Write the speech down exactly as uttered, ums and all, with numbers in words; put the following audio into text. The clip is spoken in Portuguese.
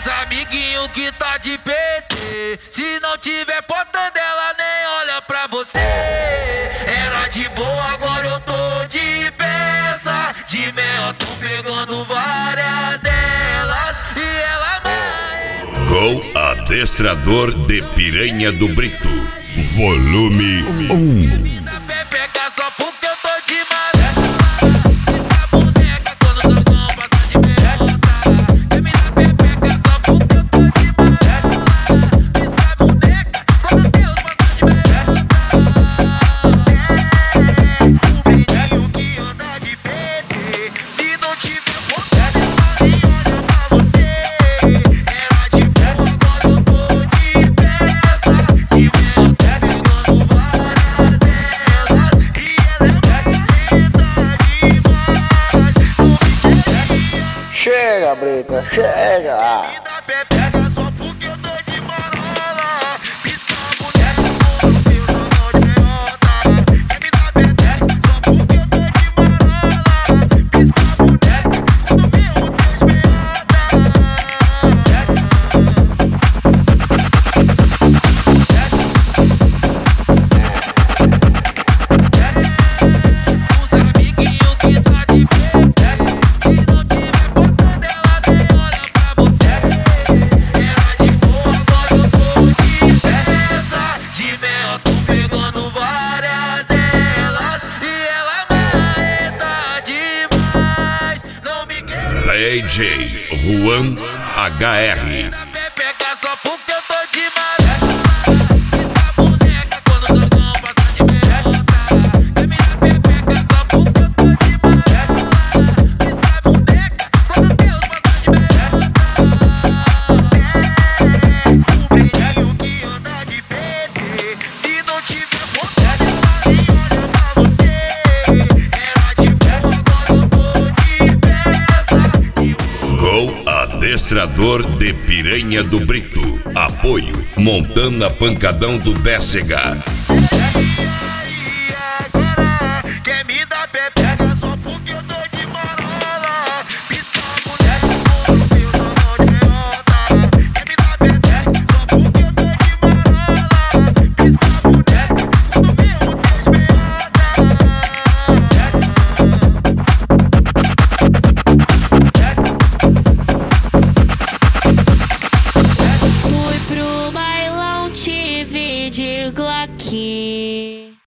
Os amiguinhos que tá de P T, se não tiver porta dela, nem olha pra você. Era de boa, agora eu tô de peça. De mel, tô pegando várias delas e ela mais. Com adestrador de Piranha do Brito, volume um. Pepeca só porque eu tô de maré. Pisca a boneca quando o jogão passa de merda. Quer me dar pepeca só porque eu tô de maré. Pisca a boneca quando Deus passa de merda. O menino que anda de P T, se não tiver vontade, nem olha pra você. Era de boa, agora eu tô de peça. De mel, tá pegando várias delas e ela é linda demais. Chega, Brita, chega! Me dá pepeca só porque eu tô de marola. Pisca a boneca quando eu jogo de meiota. Quer me dar pepeca só porque eu tô de marola. Pisca a boneca quando eu jogo de meiota. Os amiguinhos que tá de P T, se não tiver porta dela, nem olha pra você. Era de boa, agora eu tô de peça. De mel, tô pegando várias delas e ela marreta demais. Não me quer D J Juan H R. dar pepeca só porque eu tô de maré. Pisca a boneca quando o jogão passa de merda. Quer me dar pepeca só porque eu tô de maré. Pisca a boneca quando Deus passa de merda. O menino que anda de P T, se não tiver vontade, nem olha pra você. Era de boa, agora eu tô de peça. De Com adestrador de Piranha do Brito, apoio Montana Pancadão do Bécega.